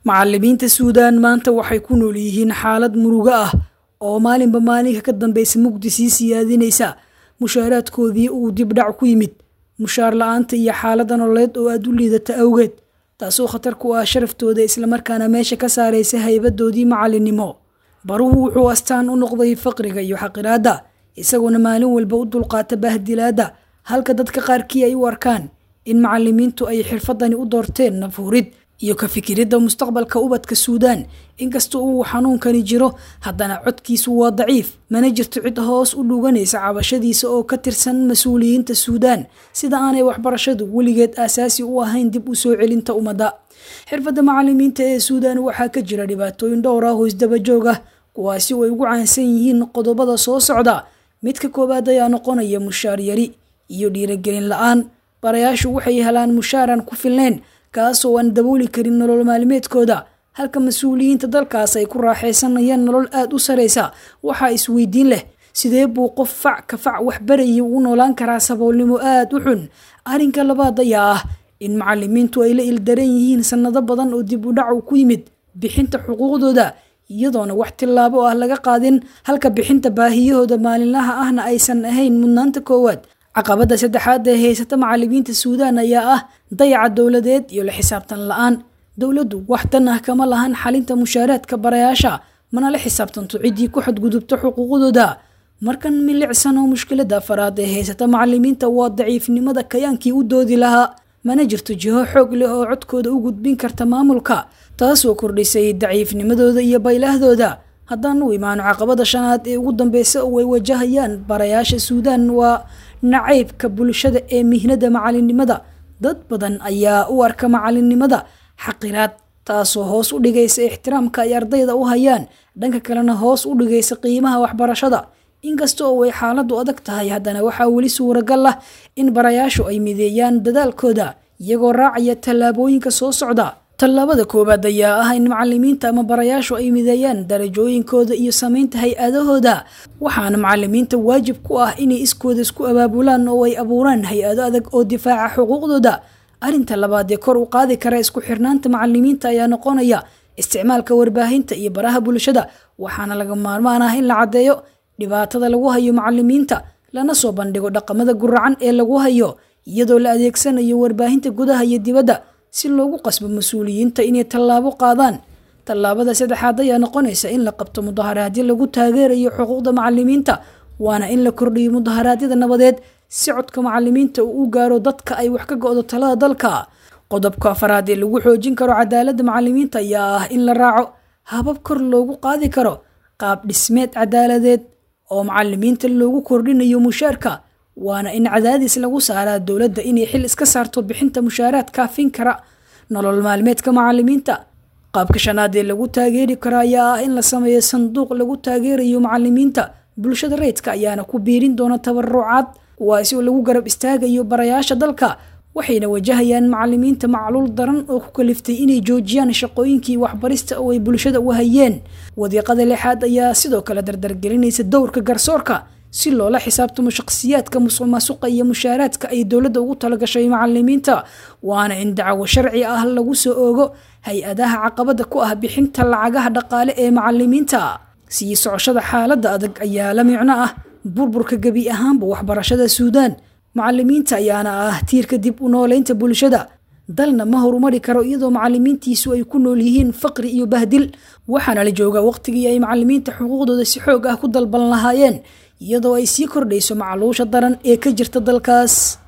macallimiinta Suudaan maanta waxay ku nool yihiin xaalad murugo ah oo maalinba maalinka ka dambaysa mugdi sii siyaadinaysa mushaaraadkoodii uu dib dhac ku yimid mushaar la'aanta iyo xaalada nololeed oo aad u liidata awgeed taasoo khatar ku ah sharaftooda isla markaana meesha ka saaraysa haybadoodii macallinimo baruhu wuxuu astaan u noqday faqriga iyo xaqiraada isaguna maalin walba u dulqaata bahdilaada halka dadka qaarkii ay u arkaan in macallimiintu ay xirfadani u doorteen nafurid iyo ka fikiridda mustaqbalka ubadka Suudaan inkastoo uu xanuunkani jiro haddana codkiisu waa daciif mana jirto cid hoos u dhuganaysa cabashadiisa oo ka tirsan mas'uuliyiinta Suudaan sida aanay waxbarashadu weligeed aasaasi u ahayn dib u soo celinta ummadda xirfadda macallimiinta ee Suudaan waxaa ka jira dhibaatooyin dhowr ah oo isdaba joog ah kuwaasi oo ay ugu caansan yihiin qodobada soo socda midka koowaad ayaa noqonaya mushaar yari iyo dhiirigelin la'aan barayaashu waxay helaan mushaaran ku filnayn kaasoo aan dabooli karin nolol maalmeedkooda halka mas'uuliyiinta dalkaas ay ku raaxaysanayaan nolol aad u sareysa waxa isweydiin leh sidee buu qof fac ka fac wax barayay u noolaan karaa saboolnimo aad u xun arrinka labaad ayaa ah in macallimiintu ay la ildaran yihiin sanado badan oo dib u dhac ku yimid bixinta xuquuqdooda iyadoona wax tilaabo ah laga qaadin halka bixinta baahiyahooda maalinlaha ahna aysan ahayn mudnaanta koowaad caqabada saddexaad ee haysata macallimiinta Suudaan ayaa ah dayaca dawladeed iyo la xisaabtan la'aan dawladdu wax tan ah kama lahan xalinta mushaaraadka barayaasha mana la xisaabtanto cidii ku xadgudubta xuquuqdooda markan milicsan oo mushkilada afraad ee haysata macallimiinta waa daciifnimada kayaankii u doodi lahaa mana jirto jiho xoog leh oo codkooda u gudbin karta maamulka taasoo kordhisay daciifnimadooda iyo baylahdooda haddaan u imaano caqabada shanaad ee ugu dambeysa oo ay wajahayaan barayaasha Suudaan waa nacaybka bulshada ee mihnada macallinimada dad badan ayaa u arka macallinimada xaqiraad taasoo hoos u dhigaysa ixtiraamka ay ardayda u hayaan dhanka kalena hoos u dhigaysa qiimaha waxbarashada inkastoo ay xaaladu adag tahay haddana waxaa weli suuragal ah in barayaashu ay mideeyaan dadaalkooda iyagoo raacaya tallaabooyinka soo socda tallaabada koowaad ayaa ah in macallimiinta ama barayaashu ay mideeyaan darajooyinkooda iyo samaynta hay-adahooda waxaana macallimiinta waajib ku ah inay iskooda isku abaabulaan oo ay abuuraan hay-ado adag oo difaaca xuquuqdooda arrinta labaad ee kor u qaadi kara isku xirnaanta macallimiinta ayaa noqonaya isticmaalka warbaahinta iyo baraha bulshada waxaana laga maarmaan ah in la caddeeyo dhibaatada lagu hayo macallimiinta lana soo bandhigo dhaqamada guracan ee lagu hayo iyadoo la adeegsanayo warbaahinta gudaha iyo dibadda si loogu qasbo mas'uuliyiinta inay tallaabo qaadaan tallaabada saddexaad ayaa noqonaysa in la qabto mudaharaadyo lagu taageerayo xuquuqda macallimiinta waana in la kordhiyo mudaharaadyada nabadeed si codka macallimiinta uu u gaaro dadka ay wax ka go'do talada dalka qodobka afraad ee lagu xoojin karo cadaaladda macallimiinta ayaa ah in la raaco habab kor loogu qaadi karo qaab dhismeed cadaaladeed oo macallimiinta loogu kordhinayo mushaarka waana in cadaadis lagu saaraa dawladda inay xil iska saarto bixinta mushaaraad kaafin kara nolol maalmeedka macallimiinta qaabka shanaad ee lagu taageeri karo ayaa ah in la sameeyo sanduuq lagu taageerayo macallimiinta bulshada rayidka ayaana ku biirin doona tabarucaad kuwaasi oo lagu garab istaagayo barayaasha dalka waxayna wajahayaan macallimiinta macluul daran oo ku kaliftay inay joojiyaan shaqooyinkii waxbarista oo ay bulshada u hayeen wadiiqada lixaad ayaa sidoo kale dardargelinaysa dowrka garsoorka si loola xisaabtamo shakhsiyaadka musuqmaasuqa iyo mushaaraadka ay dawladda ugu talagashay macallimiinta waana in dacwo sharci ah lagu soo oogo hay-adaha caqabada ku ah bixinta lacagaha dhaqaale ee macallimiinta sii socoshada xaaladda adag ayaa la micno ah burburka gebi ahaanba waxbarashada Suudaan macallimiinta ayaana ah tiirka dib u nooleynta bulshada dalna ma horumari karo iyadoo macallimiintiisu ay ku nool yihiin faqri iyo bahdil waxaana la joogaa waqtigii ay macallimiinta xuquuqdooda si xoog ah ku dalban lahaayeen iyadoo ay sii kordhayso macluusha daran ee ka jirta dalkaas